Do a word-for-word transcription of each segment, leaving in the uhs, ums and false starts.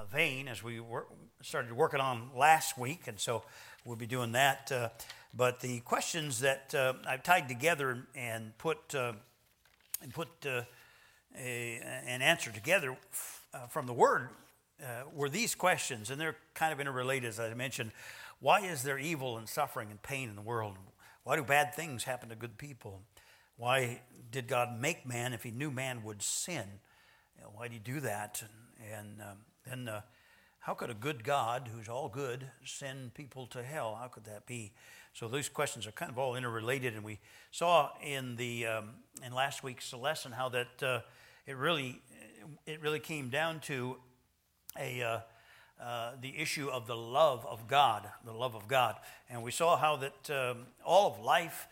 vein as we wor- started working on last week, and so we'll be doing that. Uh, but the questions that uh, I've tied together and put uh, and put uh, a, an answer together uh, from the Word uh, were these questions, and they're kind of interrelated, as I mentioned. Why is there evil and suffering and pain in the world? Why do bad things happen to good people? Why did God make man if he knew man would sin? You know, why did he do that? And, and um, then uh, how could a good God, who's all good, send people to hell? How could that be? So those questions are kind of all interrelated, and we saw in the um, in last week's lesson how that uh, it really it really came down to a uh, uh, the issue of the love of God, the love of God, and we saw how that um, all of life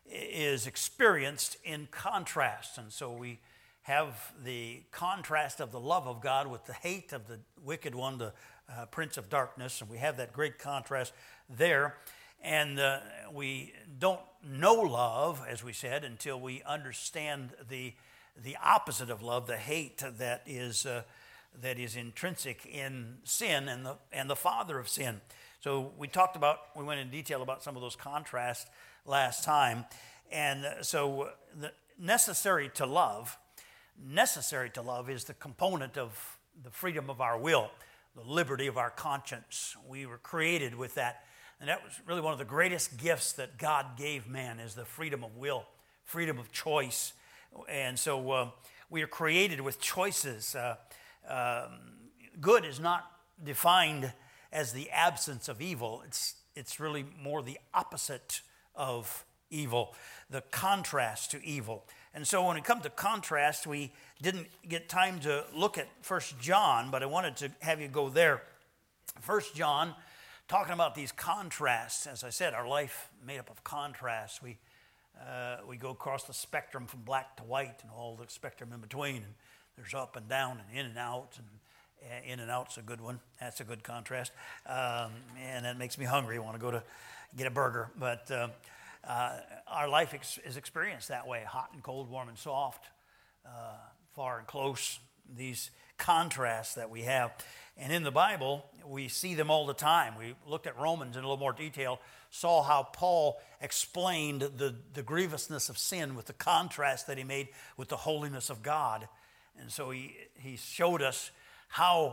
is experienced in contrast, and so we have the contrast of the love of God with the hate of the wicked one, the uh, prince of darkness, and we have that great contrast there. And uh, we don't know love, as we said, until we understand the the opposite of love, the hate that is uh, that is intrinsic in sin and the and the father of sin. So we talked about, we went in detail about some of those contrasts last time, and so the necessary to love, necessary to love is the component of the freedom of our will, the liberty of our conscience. We were created with that. And that was really one of the greatest gifts that God gave man, is the freedom of will, freedom of choice. And so uh, we are created with choices. Uh, um, good is not defined as the absence of evil. It's, it's really more the opposite of evil, the contrast to evil. And so when it comes to contrast, we didn't get time to look at First John, but I wanted to have you go there. First John, talking about these contrasts. As I said, our life made up of contrasts. We uh, we go across the spectrum from black to white and all the spectrum in between. And there's up and down and in and out. And uh, in and out's a good one. That's a good contrast. Um, and that makes me hungry. I want to go to get a burger. But uh, uh, our life ex- is experienced that way: hot and cold, warm and soft, uh, far and close. These contrasts that we have. And in the Bible, we see them all the time. We looked at Romans in a little more detail, saw how Paul explained the, the grievousness of sin with the contrast that he made with the holiness of God. And so he, he showed us how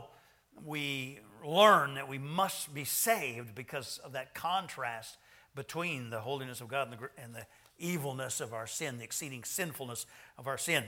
we learn that we must be saved because of that contrast between the holiness of God and the, and the evilness of our sin, the exceeding sinfulness of our sin.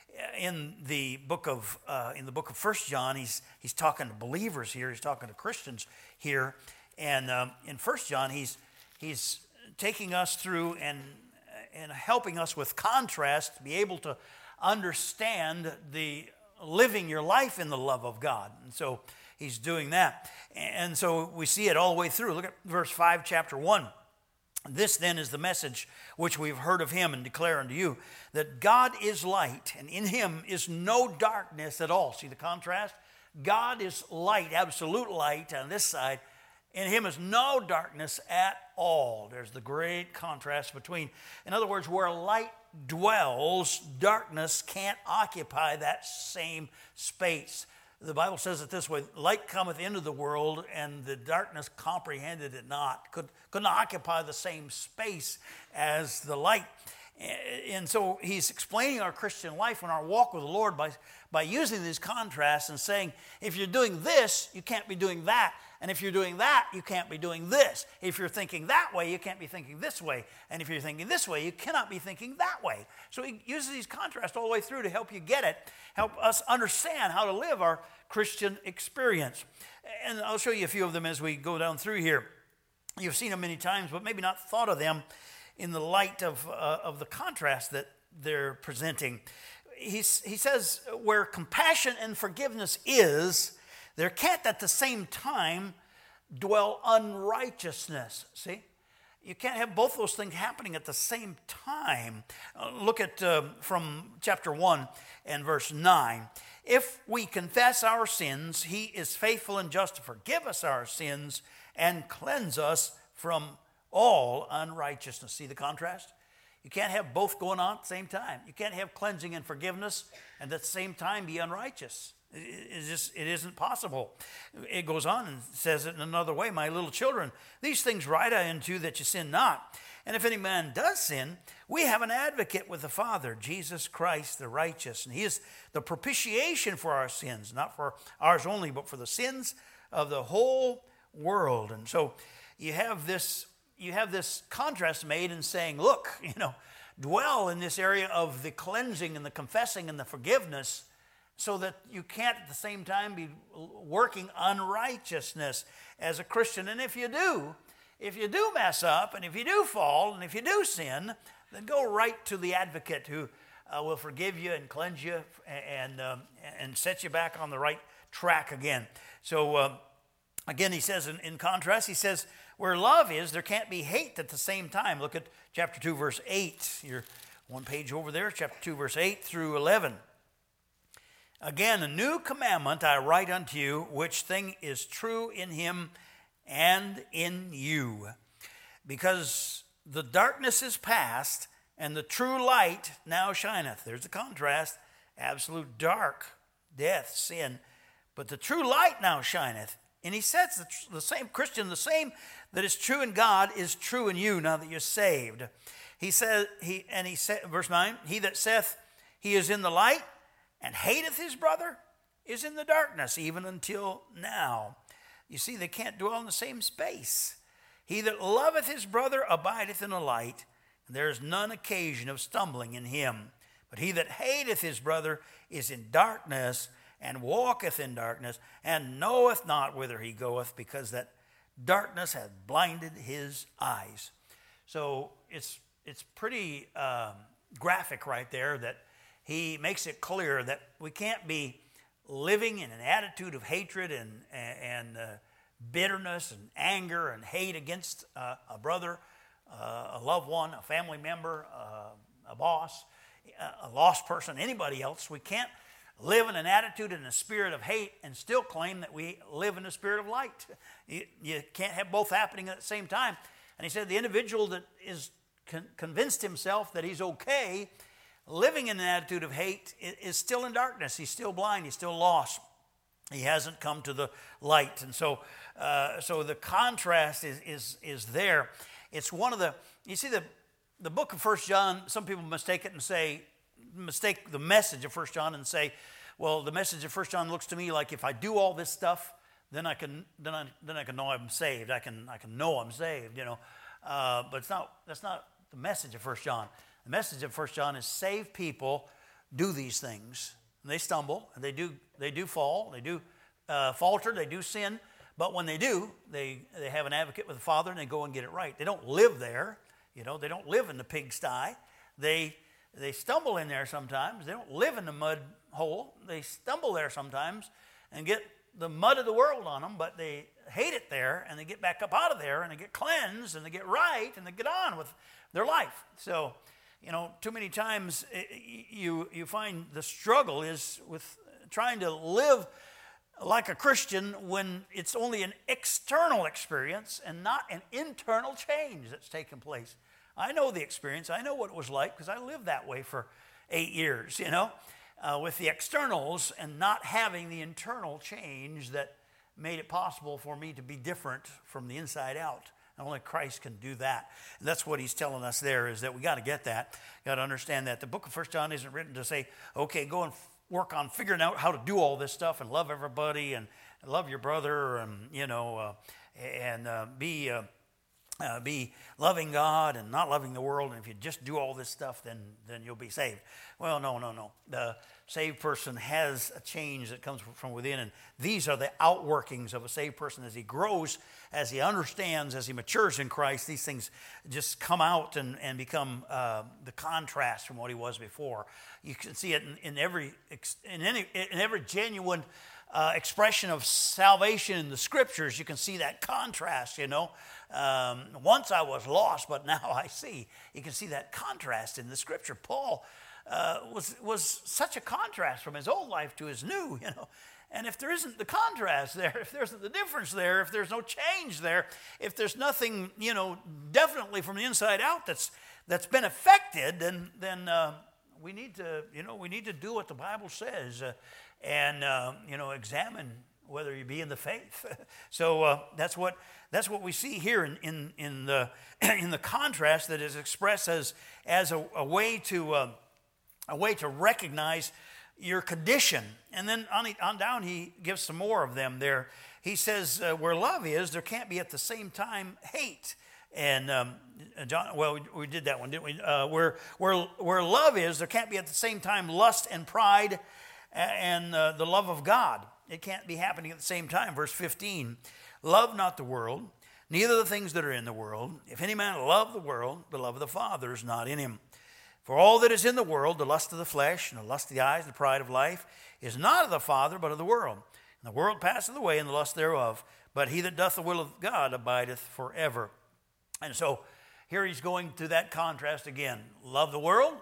In the book of uh, in the book of First John, he's he's talking to believers here. He's talking to Christians here, and um, in First John, he's he's taking us through and and helping us with contrast to be able to understand the living your life in the love of God. And so he's doing that, and so we see it all the way through. Look at verse five, chapter one. This then is the message which we've heard of him and declare unto you, that God is light, and in him is no darkness at all. See the contrast? God is light, absolute light on this side. In him is no darkness at all. There's the great contrast between. In other words, where light dwells, darkness can't occupy that same space. The Bible says it this way: light cometh into the world, and the darkness comprehended it not. Could, couldn't occupy the same space as the light. And so he's explaining our Christian life and our walk with the Lord by, by using these contrasts and saying, if you're doing this, you can't be doing that. And if you're doing that, you can't be doing this. If you're thinking that way, you can't be thinking this way. And if you're thinking this way, you cannot be thinking that way. So he uses these contrasts all the way through to help you get it, help us understand how to live our Christian experience. And I'll show you a few of them as we go down through here. You've seen them many times, but maybe not thought of them in the light of uh, of the contrast that they're presenting. He's, he says, where compassion and forgiveness is, there can't at the same time dwell unrighteousness. See? You can't have both those things happening at the same time. Uh, look at uh, from chapter one and verse nine. If we confess our sins, he is faithful and just to forgive us our sins and cleanse us from all unrighteousness. See the contrast? You can't have both going on at the same time. You can't have cleansing and forgiveness and at the same time be unrighteous. It, just, it isn't possible. It goes on and says it in another way. My little children, these things write I unto you that you sin not. And if any man does sin, we have an advocate with the Father, Jesus Christ the righteous. And he is the propitiation for our sins, not for ours only, but for the sins of the whole world. And so you have this, you have this contrast made in saying, look, you know, dwell in this area of the cleansing and the confessing and the forgiveness, so that you can't at the same time be working unrighteousness as a Christian. And if you do, if you do mess up, and if you do fall, and if you do sin, then go right to the advocate who uh, will forgive you and cleanse you and, um, and set you back on the right track again. So uh, again, he says in, in contrast, he says, where love is, there can't be hate at the same time. Look at chapter two, verse eight. You're one page over there, chapter two, verse eight through eleven. Again, a new commandment I write unto you, which thing is true in him and in you. Because the darkness is past, and the true light now shineth. There's the contrast. Absolute dark, death, sin. But the true light now shineth. And he says the, the same Christian, the same that is true in God is true in you now that you're saved. He says, he and he said, verse nine, he that saith he is in the light and hateth his brother is in the darkness, even until now. You see, they can't dwell in the same space. He that loveth his brother abideth in the light, and there is none occasion of stumbling in him. But he that hateth his brother is in darkness, and walketh in darkness, and knoweth not whither he goeth, because that darkness hath blinded his eyes. So it's it's pretty um, graphic right there that he makes it clear that we can't be living in an attitude of hatred and, and uh, bitterness and anger and hate against uh, a brother, uh, a loved one, a family member, uh, a boss, a lost person, anybody else. We can't live in an attitude and a spirit of hate and still claim that we live in a spirit of light. You, you can't have both happening at the same time. And he said the individual that is con- convinced himself that he's okay living in an attitude of hate is still in darkness. He's still blind. He's still lost. He hasn't come to the light. And so uh, so the contrast is, is, is there. It's one of the, you see the, the book of First John, some people mistake it and say, mistake the message of First John and say, well, the message of First John looks to me like if I do all this stuff, then I can then I, then I can know I'm saved. I can I can know I'm saved, you know. Uh, but it's not that's not the message of First John. The message of First John is saved people do these things. And they stumble, and they do they do fall, they do uh, falter, they do sin. But when they do, they, they have an advocate with the Father, and they go and get it right. They don't live there, you know. They don't live in the pigsty. They they stumble in there sometimes. They don't live in the mud hole. They stumble there sometimes and get the mud of the world on them, but they hate it there, and they get back up out of there, and they get cleansed, and they get right, and they get on with their life. So, you know, too many times you you find the struggle is with trying to live like a Christian when it's only an external experience and not an internal change that's taken place. I know the experience. I know what it was like because I lived that way for eight years, you know, uh, with the externals and not having the internal change that made it possible for me to be different from the inside out. And only Christ can do that. And that's what he's telling us there, is that we got to get that. Got to understand that. The book of First John isn't written to say, okay, go and f- work on figuring out how to do all this stuff and love everybody and love your brother and, you know, uh, and uh, be uh, uh, be loving God and not loving the world. And if you just do all this stuff, then then you'll be saved. Well, no, no, no. The saved person has a change that comes from within, and these are the outworkings of a saved person. As he grows, as he understands, as he matures in Christ, these things just come out and, and become uh, the contrast from what he was before. You can see it in, in every in any in every genuine uh, expression of salvation in the Scriptures. You can see that contrast. You know, um, once I was lost, but now I see. You can see that contrast in the Scripture. Paul Uh, was was such a contrast from his old life to his new, you know. And if there isn't the contrast there, if there isn't the difference there, if there's no change there, if there's nothing, you know, definitely from the inside out that's that's been affected, then then uh, we need to, you know, we need to do what the Bible says. Uh, and uh, you know, examine whether you be in the faith. So uh, that's what that's what we see here in in, in the in the contrast that is expressed as as a, a way to uh, a way to recognize your condition. And then on, on down, he gives some more of them there. He says, uh, where love is, there can't be at the same time hate. And um, John, well, we, we did that one, didn't we? Uh, where where where love is, there can't be at the same time lust and pride and uh, the love of God. It can't be happening at the same time. Verse fifteen, love not the world, neither the things that are in the world. If any man love the world, the love of the Father is not in him. For all that is in the world, the lust of the flesh, and the lust of the eyes, and the pride of life, is not of the Father, but of the world. And the world passeth away, and the lust thereof. But he that doth the will of God abideth forever. And so here he's going to that contrast again. Love the world,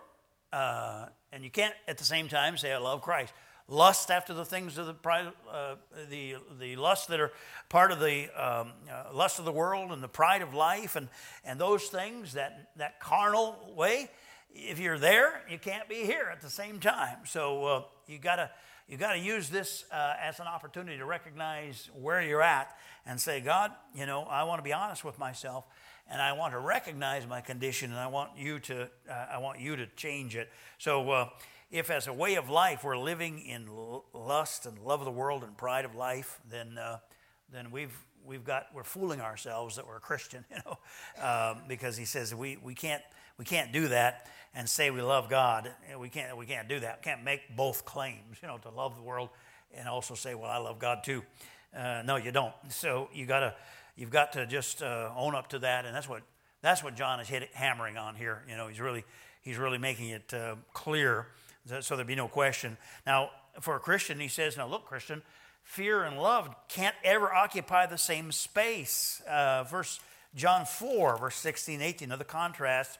uh, and you can't at the same time say, I love Christ. Lust after the things of the pride, uh, the the lusts that are part of the um, uh, lust of the world and the pride of life, and and those things, that that carnal way. If you're there, you can't be here at the same time. So uh, you gotta you gotta use this uh, as an opportunity to recognize where you're at and say, God, you know, I want to be honest with myself, and I want to recognize my condition, and I want you to uh, I want you to change it. So uh, if as a way of life we're living in lust and love of the world and pride of life, then uh, then we've we've got we're fooling ourselves that we're a Christian, you know, um, because he says we we can't. We can't do that and say we love God. We can't. We can't do that. We can't make both claims. You know, to love the world and also say, "Well, I love God too." Uh, no, you don't. So you gotta. You've got to just uh, own up to that, and that's what that's what John is hit, hammering on here. You know, he's really he's really making it uh, clear so there be no question. Now, for a Christian, he says, "Now look, Christian, fear and love can't ever occupy the same space." Uh, verse John four, verse sixteen, eighteen. Another contrast.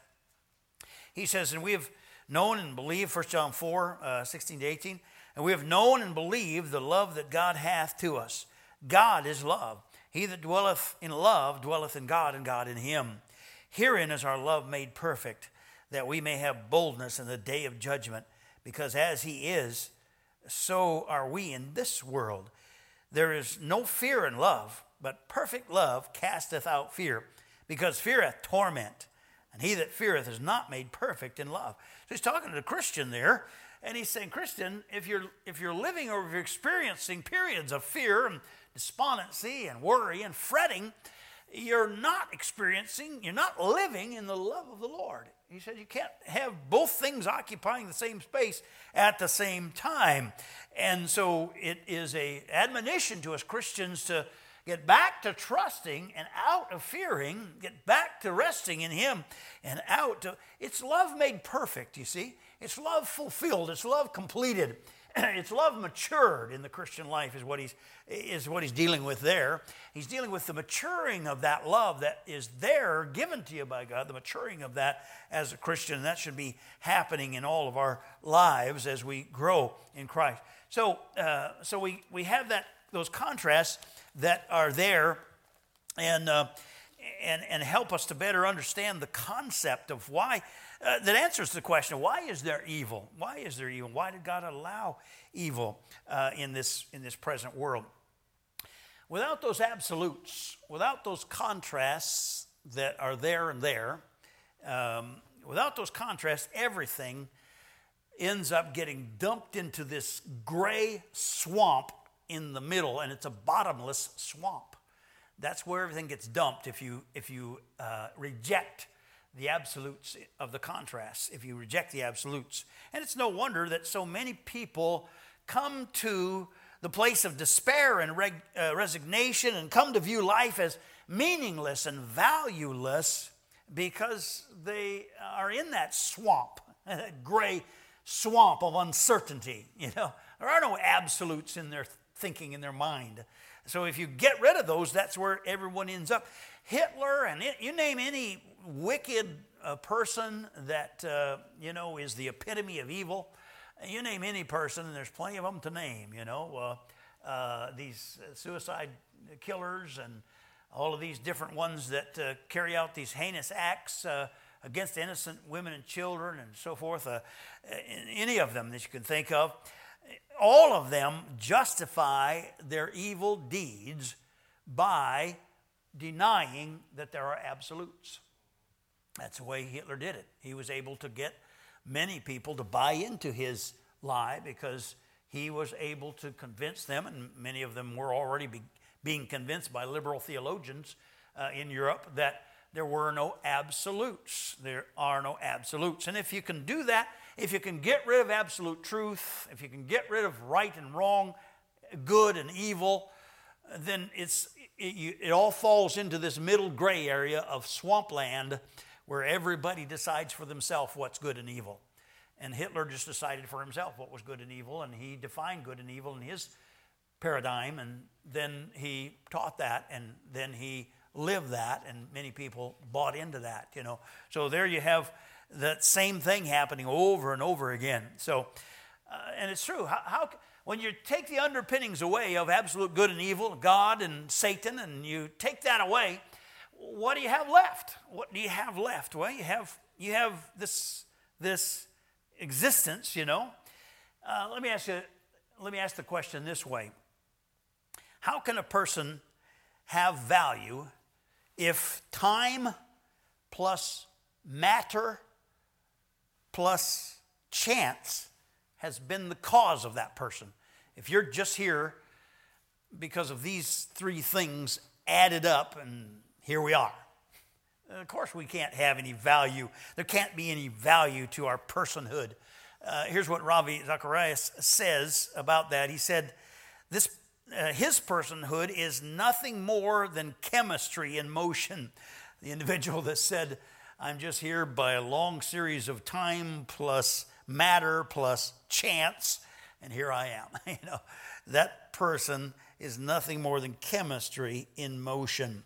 He says, and we have known and believed, First John four, uh, sixteen to eighteen, and we have known and believed the love that God hath to us. God is love. He that dwelleth in love dwelleth in God, and God in him. Herein is our love made perfect, that we may have boldness in the day of judgment, because as he is, so are we in this world. There is no fear in love, but perfect love casteth out fear, because fear hath torment. And he that feareth is not made perfect in love. So he's talking to the Christian there, and he's saying, Christian, if you're if you're living or if you're experiencing periods of fear and despondency and worry and fretting, you're not experiencing, you're not living in the love of the Lord. He said you can't have both things occupying the same space at the same time. And so it is an admonition to us Christians to get back to trusting and out of fearing, get back to resting in him and out to, it's love made perfect, you see. It's love fulfilled, it's love completed. It's love matured in the Christian life is what he's is what he's dealing with there. He's dealing with the maturing of that love that is there, given to you by God, the maturing of that as a Christian. And that should be happening in all of our lives as we grow in Christ. So uh, so we, we have that those contrasts that are there and uh, and and help us to better understand the concept of why uh, that answers the question, why is there evil? Why is there evil? Why did God allow evil uh, in this in this present world? Without those absolutes, without those contrasts that are there and there, um, without those contrasts, everything ends up getting dumped into this gray swamp in the middle, and it's a bottomless swamp. That's where everything gets dumped if you if you uh, reject the absolutes of the contrasts, if you reject the absolutes. And it's no wonder that so many people come to the place of despair and reg, uh, resignation and come to view life as meaningless and valueless because they are in that swamp, that gray swamp of uncertainty. You know, there are no absolutes in their thinking, in their mind. So if you get rid of those, that's where everyone ends up. Hitler, and it, you name any wicked uh, person that, uh, you know, is the epitome of evil. You name any person, and there's plenty of them to name, you know. Uh, uh, these suicide killers and all of these different ones that uh, carry out these heinous acts uh, against innocent women and children and so forth. Uh, any of them that you can think of. all of them justify their evil deeds by denying that there are absolutes. That's the way Hitler did it. He was able to get many people to buy into his lie because he was able to convince them, and many of them were already be, being convinced by liberal theologians uh, in Europe, that there were no absolutes. There are no absolutes. And if you can do that, if you can get rid of absolute truth, if you can get rid of right and wrong, good and evil, then it's it, you, it all falls into this middle gray area of swampland where everybody decides for themselves what's good and evil. And Hitler just decided for himself what was good and evil, and he defined good and evil in his paradigm, and then he taught that, and then he lived that, and many people bought into that, you know. So there you have that same thing happening over and over again. So, uh, and it's true. How, how when you take the underpinnings away of absolute good and evil, God and Satan, and you take that away, what do you have left? What do you have left? Well, you have you have this this existence, you know. Uh, let me ask you. Let me ask the question this way: how can a person have value if time plus matter plus chance has been the cause of that person? If you're just here because of these three things added up, and here we are. Of course, we can't have any value. There can't be any value to our personhood. Uh, here's what Ravi Zacharias says about that. He said, "This uh, his personhood is nothing more than chemistry in motion." The individual that said, "I'm just here by a long series of time plus matter plus chance, and here I am." You know, that person is nothing more than chemistry in motion.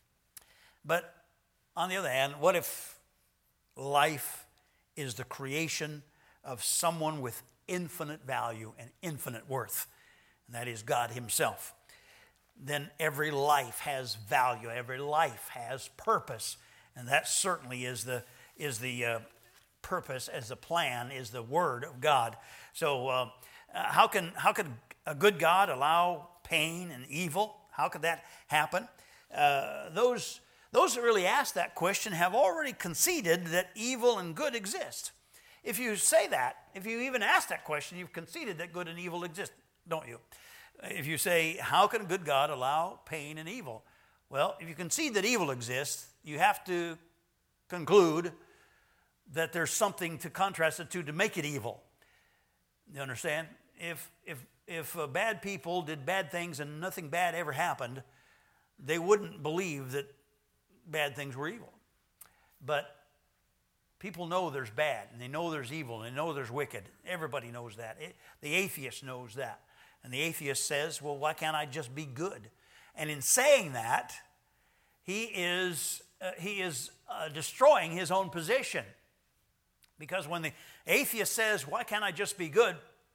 But on the other hand, what if life is the creation of someone with infinite value and infinite worth, and that is God himself? Then every life has value, every life has purpose, and that certainly is the is the uh, purpose, as the plan, is the Word of God. So uh, uh, how can how can a good God allow pain and evil? How could that happen? Uh, those Those that really ask that question have already conceded that evil and good exist. If you say that, if you even ask that question, you've conceded that good and evil exist, don't you? If you say, how can a good God allow pain and evil? Well, if you concede that evil exists, you have to conclude that there's something to contrast it to to make it evil. You understand? If, if, if uh, bad people did bad things and nothing bad ever happened, they wouldn't believe that bad things were evil. But people know there's bad, and they know there's evil, and they know there's wicked. Everybody knows that. It, the atheist knows that. And the atheist says, well, why can't I just be good? And in saying that, he is, uh, he is uh, destroying his own position. Because when the atheist says, why can't I just be good?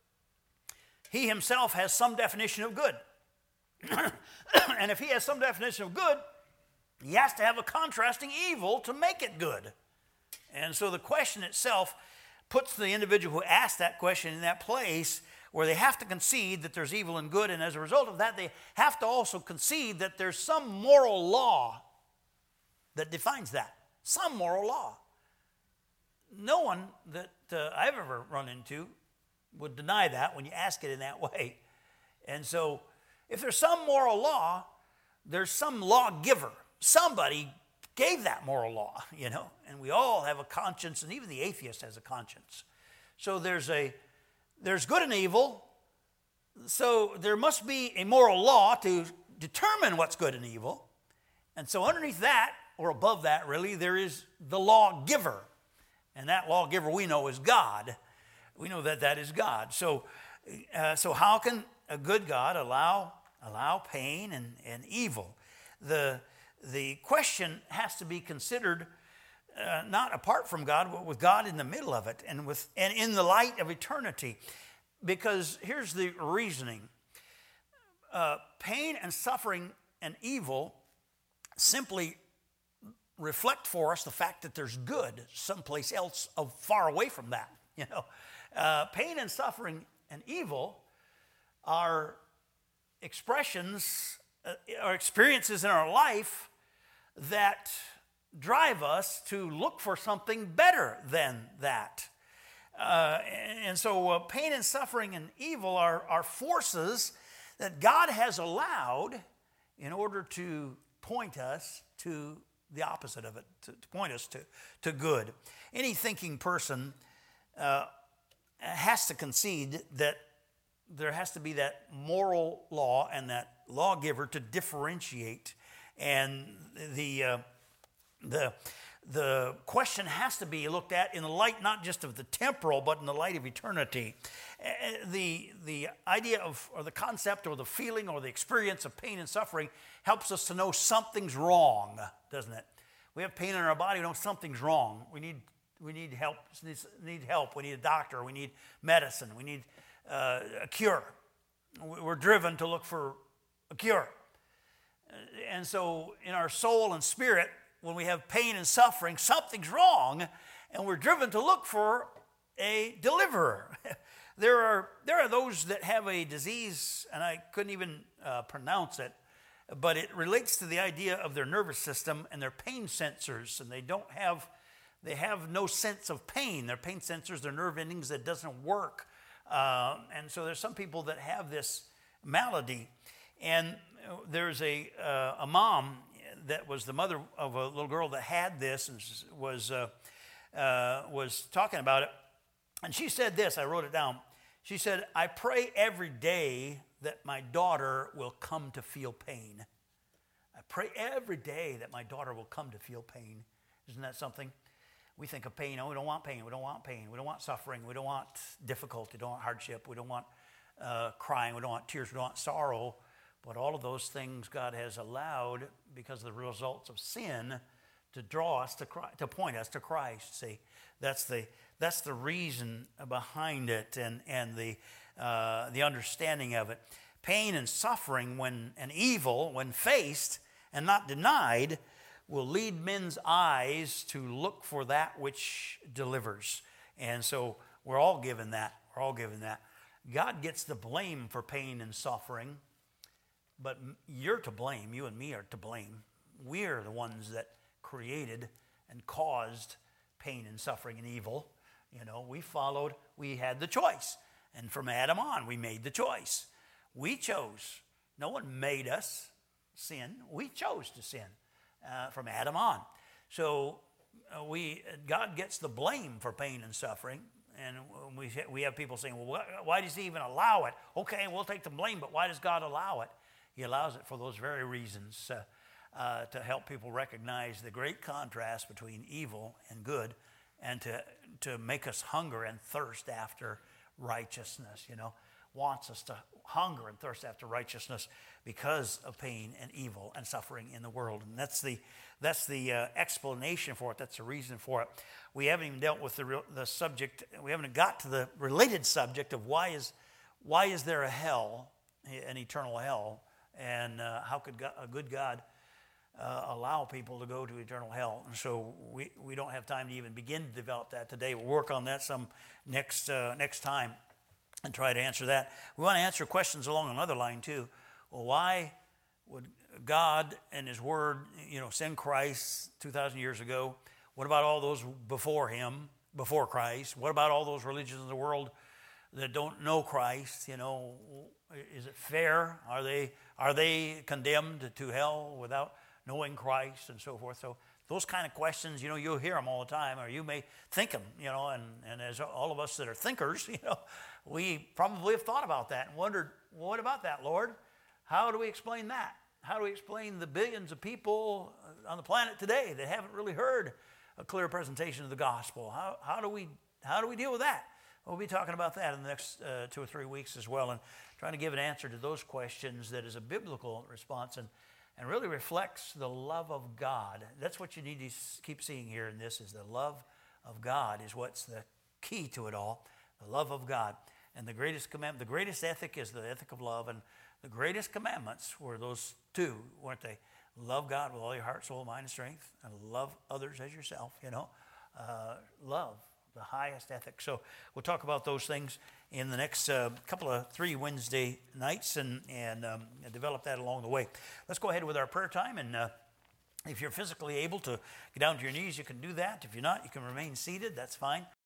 He himself has some definition of good. And if he has some definition of good, he has to have a contrasting evil to make it good. And so the question itself puts the individual who asked that question in that place where they have to concede that there's evil and good, and as a result of that, they have to also concede that there's some moral law that defines that. Some moral law. No one that uh, I've ever run into would deny that when you ask it in that way. And so if there's some moral law, there's some lawgiver. Somebody gave that moral law, you know, and we all have a conscience, and even the atheist has a conscience. So there's a there's good and evil. So there must be a moral law to determine what's good and evil. And so underneath that, or above that really, there is the lawgiver. And that lawgiver we know is God. We know that that is God. So uh, so how can a good God allow allow pain and, and evil? The The question has to be considered uh, not apart from God, but with God in the middle of it, and with and in the light of eternity. Because here's the reasoning: uh, pain and suffering and evil simply reflect for us the fact that there's good someplace else, of far away from that. You know, uh, pain and suffering and evil are expressions, uh, or experiences in our life that drive us to look for something better than that. Uh, and, and so uh, pain and suffering and evil are, are forces that God has allowed in order to point us to the opposite of it, to, to point us to, to good. Any thinking person uh, has to concede that there has to be that moral law and that lawgiver to differentiate. And the, uh, the, the question has to be looked at in the light not just of the temporal, but in the light of eternity. The, the idea of, or the concept, or the feeling, or the experience of pain and suffering helps us to know something's wrong, doesn't it? We have pain in our body, we know something's wrong. We need, we need help, need, need help. We need a doctor, we need medicine, we need uh, a cure. We're driven to look for a cure. And so in our soul and spirit, when we have pain and suffering, something's wrong, and we're driven to look for a deliverer. There are, there are those that have a disease, and I couldn't even uh, pronounce it, but it relates to the idea of their nervous system and their pain sensors, and they don't have, they have no sense of pain. Their pain sensors, their nerve endings, that doesn't work. Uh, and so there's some people that have this malady. And there's a, uh, a mom that was the mother of a little girl that had this and was, uh, uh, was talking about it. And she said this, I wrote it down. She said, I pray every day that my daughter will come to feel pain. I pray every day that my daughter will come to feel pain. Isn't that something? We think of pain. Oh, we don't want pain. We don't want pain. We don't want suffering. We don't want difficulty. We don't want hardship. We don't want uh, crying. We don't want tears. We don't want sorrow. But all of those things God has allowed because of the results of sin to draw us to Christ, to point us to Christ. See, that's the that's the reason behind it, and and the uh, the understanding of it. Pain and suffering, when and evil, when faced and not denied, will lead men's eyes to look for that which delivers. And so we're all given that. We're all given that. God gets the blame for pain and suffering, but you're to blame. You and me are to blame. We're the ones that created and caused pain and suffering and evil. You know, we followed, we had the choice. And from Adam on, we made the choice. We chose. No one made us sin. We chose to sin uh, from Adam on. So uh, we God gets the blame for pain and suffering. And we, we have people saying, well, why does he even allow it? Okay, we'll take the blame, but why does God allow it? He allows it for those very reasons, uh, uh, to help people recognize the great contrast between evil and good, and to, to make us hunger and thirst after righteousness, you know. Wants us to hunger and thirst after righteousness because of pain and evil and suffering in the world. And that's the that's the uh, explanation for it. That's the reason for it. We haven't even dealt with the real, the subject. We haven't got to the related subject of why is why is there a hell, an eternal hell, and uh, how could God, a good God uh, allow people to go to eternal hell? And so we, we don't have time to even begin to develop that today. We'll work on that some next uh, next time and try to answer that. We want to answer questions along another line too. Well, why would God and His Word, you know, send Christ two thousand years ago? What about all those before Him, before Christ? What about all those religions in the world that don't know Christ? You know, is it fair? Are they are they condemned to hell without knowing Christ and so forth? So those kind of questions, you know, you'll hear them all the time, or you may think them, you know, and, and as all of us that are thinkers, you know, we probably have thought about that and wondered, well, what about that, Lord? How do we explain that? How do we explain the billions of people on the planet today that haven't really heard a clear presentation of the gospel? How, how do we how do we deal with that? We'll be talking about that in the next uh, two or three weeks as well, and trying to give an answer to those questions that is a biblical response and, and really reflects the love of God. That's what you need to keep seeing here in this, is the love of God is what's the key to it all, the love of God. And the greatest commandment, the greatest ethic is the ethic of love, and the greatest commandments were those two, weren't they? Love God with all your heart, soul, mind, and strength, and love others as yourself, you know. Uh, love, the highest ethics. So we'll talk about those things in the next uh, couple of three Wednesday nights and, and um, develop that along the way. Let's go ahead with our prayer time. And uh, if you're physically able to get down to your knees, you can do that. If you're not, you can remain seated. That's fine.